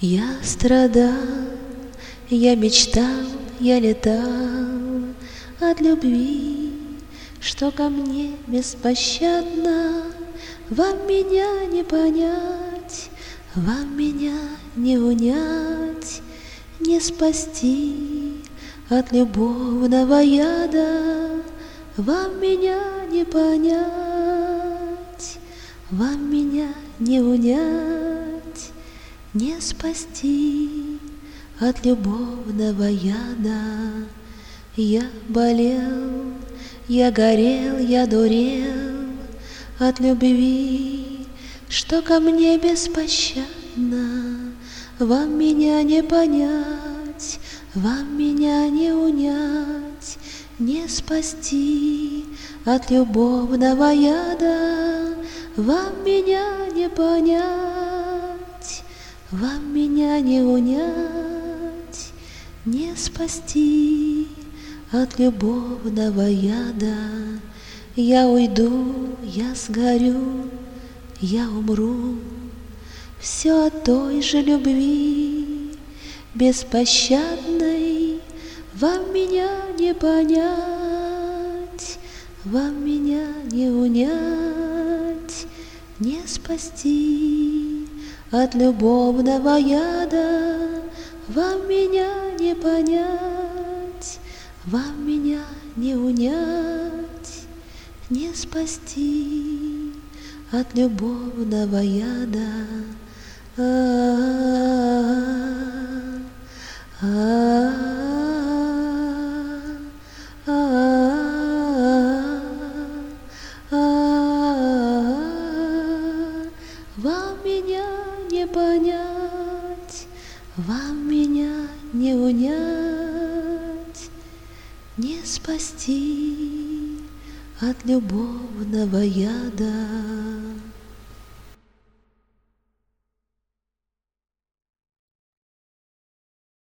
Я страдал, я мечтал, я летал от любви, что ко мне беспощадно. Вам меня не понять, вам меня не унять, не спасти от любовного яда. Вам меня не понять, вам меня не унять, не спасти от любовного яда. Я болел, я горел, я дурел от любви, что ко мне беспощадно. Вам меня не понять, вам меня не унять, не спасти от любовного яда. Вам меня не понять, вам меня не унять, не спасти от любовного яда. Я уйду, я сгорю, я умру, все от той же любви беспощадной. Вам меня не понять, вам меня не унять, не спасти от любовного яда. Вам меня не понять, вам меня не унять, не спасти от любовного яда. Вам меня не понять, вам меня не унять, не спасти от любовного яда.